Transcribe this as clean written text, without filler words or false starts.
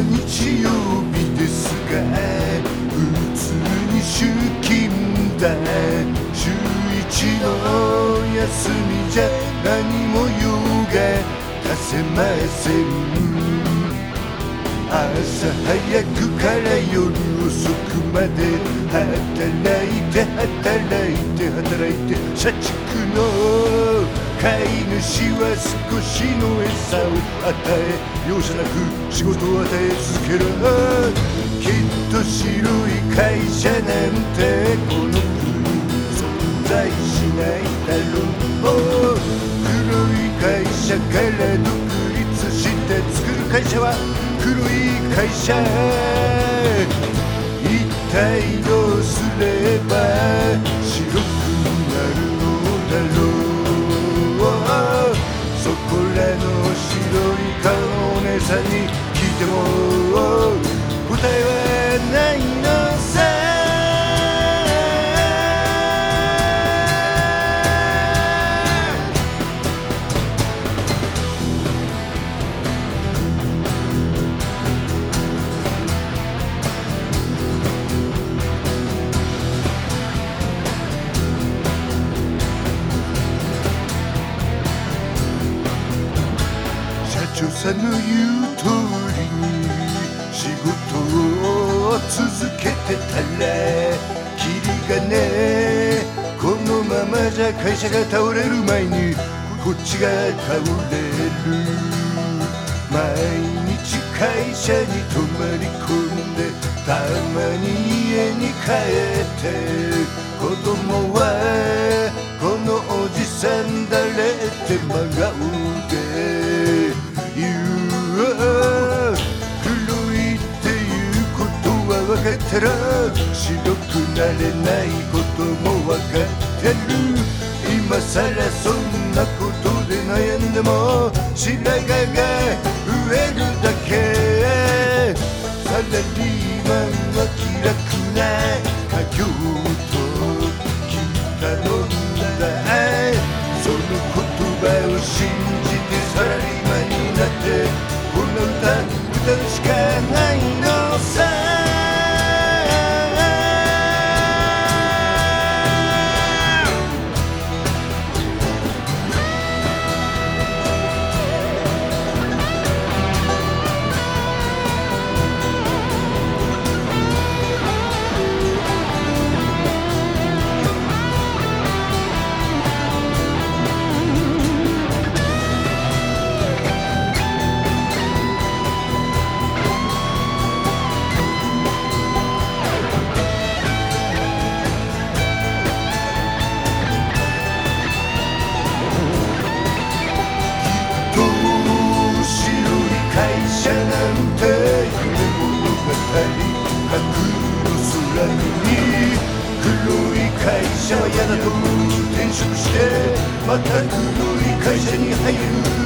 日曜日ですが普通に出勤だ。週一の休みじゃ何も用が足せません。朝早くから夜遅くまで働いて社畜の飼い主は少しの餌を与え容赦なく仕事を与え続ける。きっと白い会社なんてこの国に存在しないだろう。黒い会社から独立して作る会社は黒い会社。一体どうすれば白くなるのだろう。そこらの白い顔のお姉さんに聞いても答えはないのさ。社長さんの言う通りに仕事を続けてたらキリがねえ。このままじゃ会社が倒れる前にこっちが倒れる。毎日会社に泊まり込んでたまに家に帰って子供はこのおじさん誰って真顔で言う。黒いっていうことは分かったら白くなれないことも分かってる。今さらそんなことで悩んでも白髪が増えるだけ。サラリーマンは気楽な家業と聞いたのだ。その言葉を信じてサラリーマンになってこの歌うしかないのさ。なんて夢物語架空の空に黒い会社は嫌だと転職してまた黒い会社に入る。